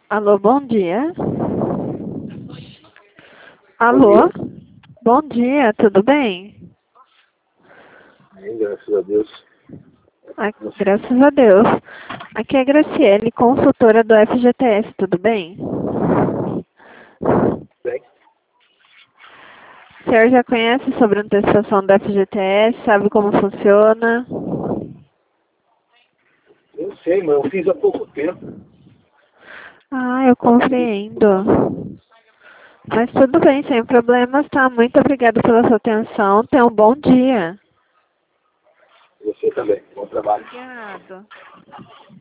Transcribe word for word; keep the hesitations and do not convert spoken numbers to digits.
Alô, bom dia. Bom Alô? dia. Bom dia, tudo bem? Bem, graças a Deus. Ah, graças a Deus. Aqui é a Graciele, consultora do F G T S, tudo bem? Bem, O senhor já conhece sobre a antecipação do F G T S, sabe como funciona? eu sei, mas eu fiz há pouco tempo. Ah, eu compreendo. Mas tudo bem, sem problemas, tá? Muito obrigada pela sua atenção. Tenha um bom dia. Você também. Bom trabalho. Obrigado.